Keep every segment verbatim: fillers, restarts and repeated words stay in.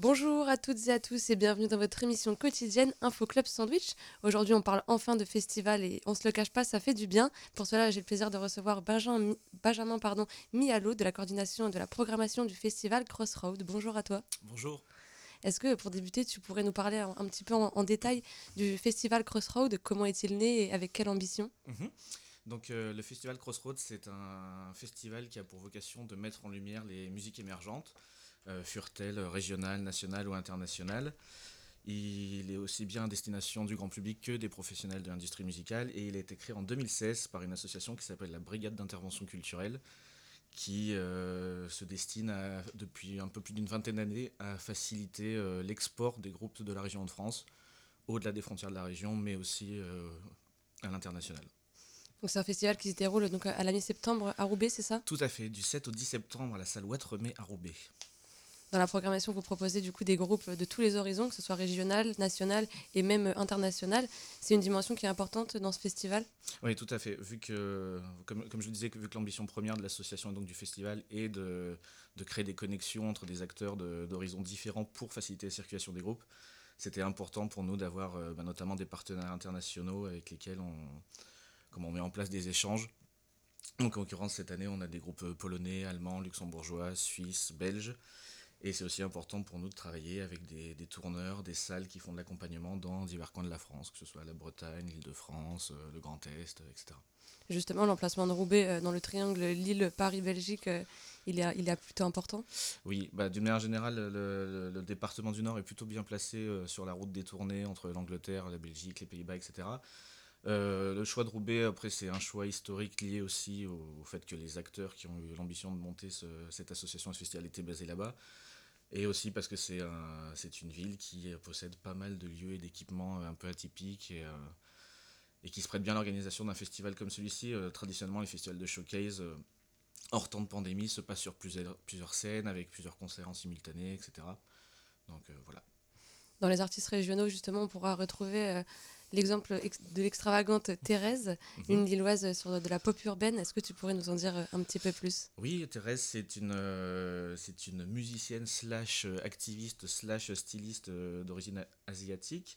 Bonjour à toutes et à tous et bienvenue dans votre émission quotidienne Info Club Sandwich. Aujourd'hui, on parle enfin de festival et on se le cache pas, ça fait du bien. Pour cela, j'ai le plaisir de recevoir Benjamin, Benjamin pardon, Mialo de la coordination et de la programmation du festival Crossroad. Bonjour à toi. Bonjour. Est-ce que pour débuter, tu pourrais nous parler un, un petit peu en, en détail du festival Crossroad? Comment est-il né et avec quelle ambition? Mhm. Donc euh, le festival Crossroads, c'est un festival qui a pour vocation de mettre en lumière les musiques émergentes, euh, furent-elles régionales, nationales ou internationales. Il est aussi bien à destination du grand public que des professionnels de l'industrie musicale et il a été créé en deux mille seize par une association qui s'appelle la Brigade d'intervention culturelle qui euh, se destine à, depuis un peu plus d'une vingtaine d'années à faciliter euh, l'export des groupes de la région de France au-delà des frontières de la région mais aussi euh, à l'international. Donc c'est un festival qui se déroule donc à la mi-septembre à Roubaix, c'est ça? Tout à fait, du sept au dix septembre à la salle Ouatremet à Roubaix. Dans la programmation, vous proposez du coup des groupes de tous les horizons, que ce soit régional, national et même international. C'est une dimension qui est importante dans ce festival. Oui, tout à fait. Vu que, comme, comme je vous disais, vu que l'ambition première de l'association et donc du festival est de, de créer des connexions entre des acteurs de, d'horizons différents pour faciliter la circulation des groupes, c'était important pour nous d'avoir euh, bah, notamment des partenaires internationaux avec lesquels on, comme on met en place des échanges. Donc en l'occurrence, cette année, on a des groupes polonais, allemands, luxembourgeois, suisses, belges. Et c'est aussi important pour nous de travailler avec des, des tourneurs, des salles qui font de l'accompagnement dans divers coins de la France, que ce soit la Bretagne, l'Île-de-France, euh, le Grand Est, et cetera. Justement, l'emplacement de Roubaix euh, dans le triangle Lille-Paris-Belgique, euh, il, est, il est plutôt important. Oui, bah, d'une manière générale, le, le- le département du Nord est plutôt bien placé euh, sur la route détournée entre l'Angleterre, la Belgique, les Pays-Bas, et cetera. Euh, le choix de Roubaix, après, c'est un choix historique lié aussi au, au fait que les acteurs qui ont eu l'ambition de monter ce- cette association, ce festival, étaient basés là-bas. Et aussi parce que c'est un, c'est une ville qui possède pas mal de lieux et d'équipements un peu atypiques et, euh, et qui se prête bien à l'organisation d'un festival comme celui-ci. Euh, traditionnellement, les festivals de showcase, euh, hors temps de pandémie, se passent sur plusieurs, plusieurs scènes avec plusieurs concerts en simultané, et cetera. Donc euh, voilà. Dans les artistes régionaux, justement, on pourra retrouver euh, l'exemple ex- de l'extravagante Thérèse, Mhm. une Lilloise sur de la pop urbaine. Est-ce que tu pourrais nous en dire euh, un petit peu plus? Oui, Thérèse, c'est une, euh, c'est une musicienne slash euh, activiste slash styliste euh, d'origine a- asiatique.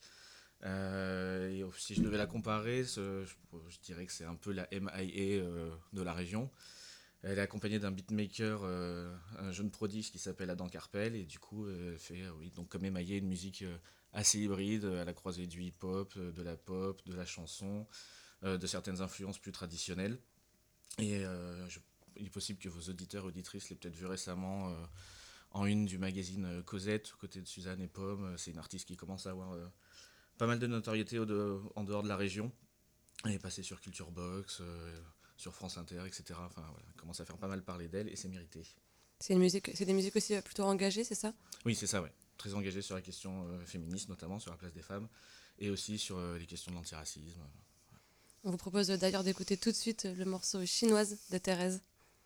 Euh, et si je devais la comparer, ce- je, je dirais que c'est un peu la M I A euh, de la région. Elle est accompagnée d'un beatmaker, euh, un jeune prodige qui s'appelle Adam Carpel, et du coup, euh, elle fait, euh, oui, donc comme M I A, une musique euh, assez hybride, à la croisée du hip-hop, euh, de la pop, de la chanson, euh, de certaines influences plus traditionnelles. Et euh, je- il est possible que vos auditeurs et auditrices l'aient peut-être vu récemment euh, en une du magazine euh, Cosette, aux côtés de Suzanne et Pomme. C'est une artiste qui commence à avoir euh, pas mal de notoriété au de- en dehors de la région. Elle est passée sur Culture Box, euh, sur France Inter, et cetera. Enfin voilà, elle commence à faire pas mal parler d'elle et c'est mérité. C'est une musique, c'est des musiques aussi euh, plutôt engagées, c'est ça? Oui, c'est ça, ouais. Très engagée sur la question euh, féministe, notamment sur la place des femmes, et aussi sur euh, les questions de l'antiracisme. On vous propose euh, d'ailleurs d'écouter tout de suite euh, le morceau Chinoise de Thérèse.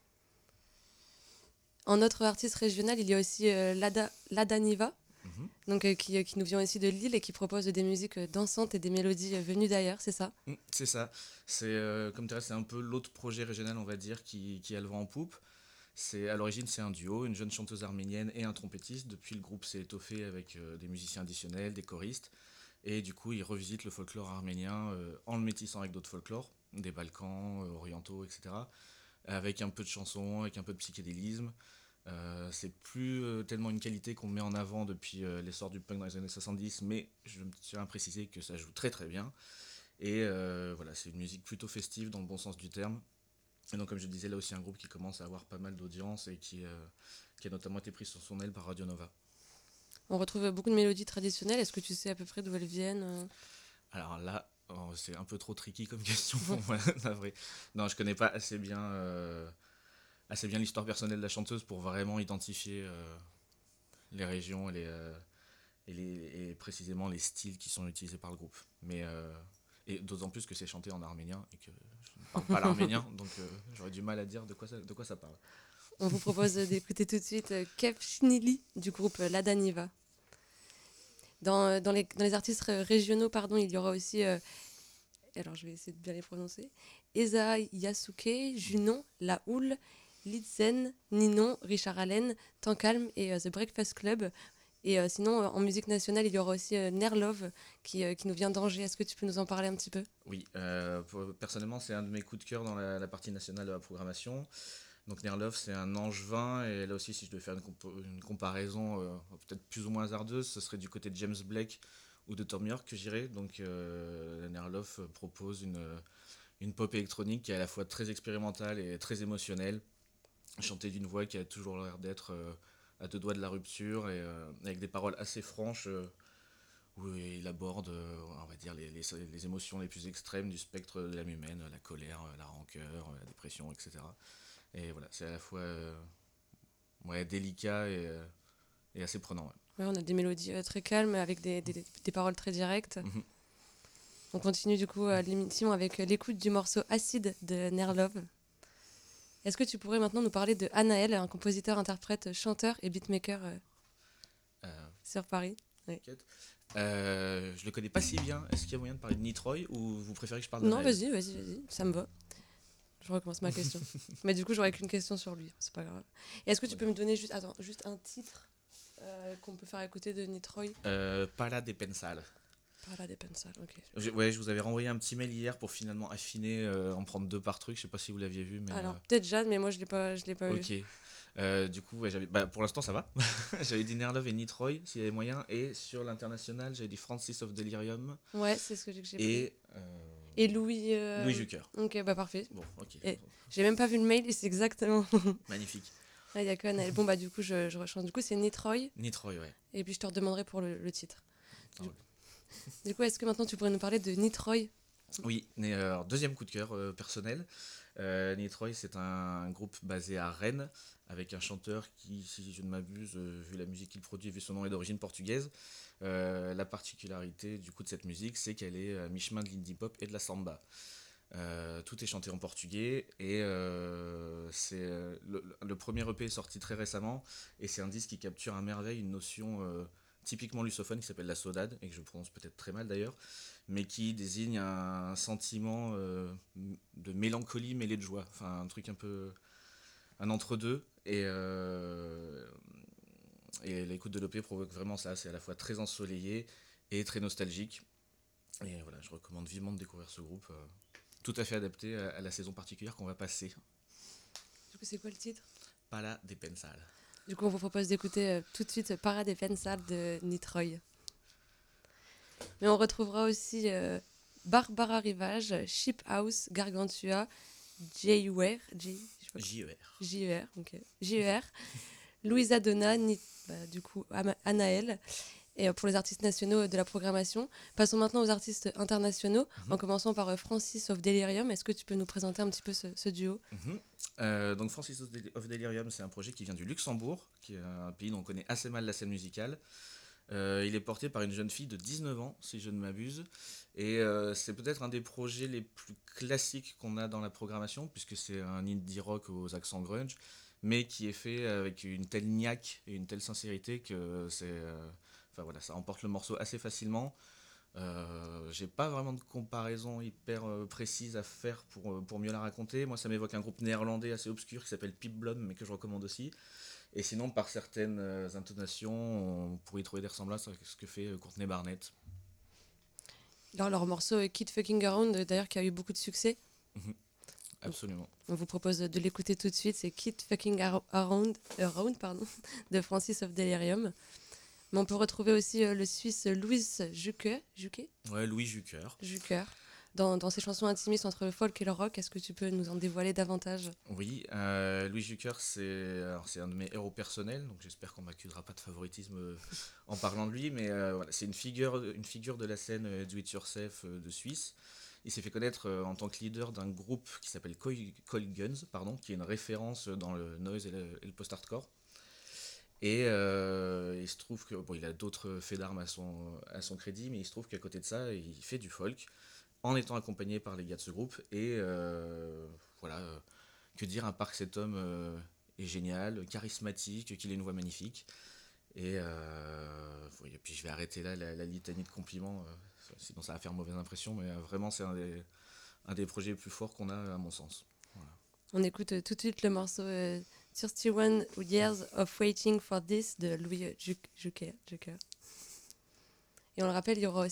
En autre artiste régional, il y a aussi euh, Lada, Lada Niva, Mhm. donc, euh, qui, euh, qui nous vient aussi de Lille et qui propose des musiques euh, dansantes et des mélodies euh, venues d'ailleurs, c'est ça? Mm, c'est ça. C'est euh, comme Thérèse, c'est un peu l'autre projet régional, on va dire, qui, qui a le vent en poupe. C'est à l'origine c'est un duo, une jeune chanteuse arménienne et un trompettiste. Depuis le groupe s'est étoffé avec euh, des musiciens additionnels, des choristes, et du coup ils revisitent le folklore arménien euh, en le métissant avec d'autres folklores, des Balkans, euh, orientaux, et cetera. Avec un peu de chansons, avec un peu de psychédélisme. Euh, c'est plus euh, tellement une qualité qu'on met en avant depuis euh, l'essor du punk dans les années soixante-dix, mais je tiens à préciser que ça joue très très bien. Et euh, voilà, c'est une musique plutôt festive dans le bon sens du terme. Et donc, comme je disais, là aussi un groupe qui commence à avoir pas mal d'audience et qui, euh, qui a notamment été pris sur son aile par Radio Nova. On retrouve beaucoup de mélodies traditionnelles. Est-ce que tu sais à peu près d'où elles viennent euh Alors là, oh, c'est un peu trop tricky comme question pour moi, la vraie. Non, je connais pas assez bien, euh, assez bien l'histoire personnelle de la chanteuse pour vraiment identifier euh, les régions et, les, euh, et, les, et précisément les styles qui sont utilisés par le groupe. Mais euh, et d'autant plus que c'est chanté en arménien et que je ne parle pas l'arménien, donc euh, j'aurais du mal à dire de quoi ça, de quoi ça parle. On vous propose d'écouter tout de suite euh, Kev Schnilly du groupe euh, Lada Niva. Dans, euh, dans, les, dans les artistes ré- régionaux, pardon, il y aura aussi, euh, alors je vais essayer de bien les prononcer, Eza Yasuke, Junon, La Houle, Litzen, Ninon, Richard Allen, Temps Calme et euh, The Breakfast Club. Et euh, sinon, euh, en musique nationale, il y aura aussi euh, Nerlove qui, euh, qui nous vient d'Angers. Est-ce que tu peux nous en parler un petit peu? Oui, euh, pour- personnellement, c'est un de mes coups de cœur dans la, la partie nationale de la programmation. Donc Nerlov, c'est un Angevin, et là aussi, si je devais faire une, compo- une comparaison euh, peut-être plus ou moins hasardeuse, ce serait du côté de James Blake ou de Tom York que j'irais. Donc euh, Nerlov propose une, une pop électronique qui est à la fois très expérimentale et très émotionnelle, chantée d'une voix qui a toujours l'air d'être euh, à deux doigts de la rupture, et euh, avec des paroles assez franches euh, où il aborde, euh, on va dire, les, les, les émotions les plus extrêmes du spectre de l'âme humaine, la colère, la rancœur, la dépression, et cetera. Et voilà, c'est à la fois euh, ouais, délicat et, euh, et assez prenant. Ouais. Ouais, on a des mélodies euh, très calmes avec des, des, des paroles très directes. Mhm. On continue du coup euh, l'émission avec euh, l'écoute du morceau Acide de Nerlove. Est-ce que tu pourrais maintenant nous parler de Anaël, un compositeur, interprète, chanteur et beatmaker euh, Euh, sur Paris? Oui. euh, je le connais pas si bien. Est-ce qu'il y a moyen de parler de Nitroy ou vous préférez que je parle de Non, Naël? vas-y, vas-y, vas-y, ça me va. Je recommence ma question. Mais du coup, j'aurais qu'une question sur lui, c'est pas grave. Et est-ce que tu peux me donner juste, attends, juste un titre euh, qu'on peut faire écouter de Nitroy? euh, Pala de Pensal. Para de Pensar, ok. Je, ouais, je vous avais renvoyé un petit mail hier pour finalement affiner, euh, en prendre deux par truc. Je sais pas si vous l'aviez vu, mais. Alors, euh, peut-être Jeanne, mais moi, je l'ai pas, je l'ai pas eu. ok. Euh, du coup, ouais, j'avais, bah, pour l'instant, ça va. J'avais dit Nerlov et Nitroy, s'il y avait moyen. Et sur l'international, j'avais dit Francis of Delirium Ouais, c'est ce que j'ai que j'ai pris. et. euh, Et Louis... euh, Louis Jucker. Ok, bah parfait. Bon, ok. Et j'ai même pas vu le mail et c'est exactement... Magnifique. Ah, il y a que Anaël. Bon, bah du coup, je, je rechange. Du coup, c'est Nitroy. Nitroy, ouais. Et puis, je te redemanderai pour le, le titre. Ça Du, roule. du coup, est-ce que maintenant, tu pourrais nous parler de Nitroy? Oui, mais, euh, alors, deuxième coup de cœur euh, personnel. Euh, Nitroy, c'est un groupe basé à Rennes, avec un chanteur qui, si je ne m'abuse, euh, vu la musique qu'il produit, vu son nom, est d'origine portugaise. Euh, la particularité du coup de cette musique, c'est qu'elle est à mi-chemin de l'indie pop et de la samba. Euh, tout est chanté en portugais, et euh, c'est euh, le, le premier E P est sorti très récemment, et c'est un disque qui capture à merveille une notion euh, typiquement lusophone qui s'appelle la saudade, et que je prononce peut-être très mal d'ailleurs, mais qui désigne un sentiment euh, de mélancolie mêlé de joie, enfin un truc un peu un entre-deux, et, euh, et l'écoute de l'E P provoque vraiment ça, c'est à la fois très ensoleillé et très nostalgique, et voilà, je recommande vivement de découvrir ce groupe, euh, tout à fait adapté à, à la saison particulière qu'on va passer. Du coup, c'est quoi le titre? Pala de Pensal. Du coup, on vous propose d'écouter euh, tout de suite Para de Pensar de Nitroy. Mais on retrouvera aussi euh, Barbara Rivage, Ship House, Gargantua, J U R, J, je sais pas quoi. J E R. J E R, ok. J E R, Louisa Donna, Ni- bah, du coup Ama- Anaël, et euh, pour les artistes nationaux de la programmation. Passons maintenant aux artistes internationaux, Mhm. en commençant par euh, Francis of Delirium. Est-ce que tu peux nous présenter un petit peu ce, ce duo? Mhm. Euh, donc Francis of Delirium, c'est un projet qui vient du Luxembourg, qui est un pays dont on connaît assez mal la scène musicale. Euh, il est porté par une jeune fille de dix-neuf ans, si je ne m'abuse. Et euh, c'est peut-être un des projets les plus classiques qu'on a dans la programmation, puisque c'est un indie rock aux accents grunge, mais qui est fait avec une telle niaque et une telle sincérité que c'est, euh, enfin voilà, ça emporte le morceau assez facilement. Euh, j'ai pas vraiment de comparaison hyper euh, précise à faire pour, euh, pour mieux la raconter. Moi, ça m'évoque un groupe néerlandais assez obscur qui s'appelle Pip Blom, mais que je recommande aussi. Et sinon, par certaines euh, intonations, on pourrait y trouver des ressemblances avec ce que fait euh, Courtney Barnett. Alors, leur morceau euh, Kid Fucking Around, euh, d'ailleurs, qui a eu beaucoup de succès. Mhm. Donc, Absolument. on vous propose de l'écouter tout de suite. C'est Kid Fucking Ar- Around, Around pardon, de Francis of Delirium. Mais on peut retrouver aussi euh, le Suisse Louis Jucker, Jucker, Ouais, Louis Jucker. Jucker dans, dans ses chansons intimistes entre le folk et le rock. Est-ce que tu peux nous en dévoiler davantage? Oui, euh, Louis Jucker, c'est, alors, c'est un de mes héros personnels, donc j'espère qu'on m'accusera pas de favoritisme euh, en parlant de lui, mais euh, voilà, c'est une figure, une figure de la scène euh, do-it-yourself euh, de Suisse. Il s'est fait connaître euh, en tant que leader d'un groupe qui s'appelle Coil Coil Guns, pardon, qui est une référence dans le noise et le, et le post-hardcore. Et euh, il se trouve que bon, il a d'autres faits d'armes à son, à son crédit, mais il se trouve qu'à côté de ça, il fait du folk en étant accompagné par les gars de ce groupe. Et euh, voilà, euh, que dire à part que cet homme euh, est génial, charismatique, qu'il a une voix magnifique. Et, euh, oui, et puis je vais arrêter là la, la litanie de compliments, euh, sinon ça va faire mauvaise impression, mais euh, vraiment c'est un des, un des projets les plus forts qu'on a à mon sens. Voilà. On écoute euh, tout de suite le morceau euh, trente et un Years of Waiting for This de Louis Jucker. Et on le rappelle, il y aura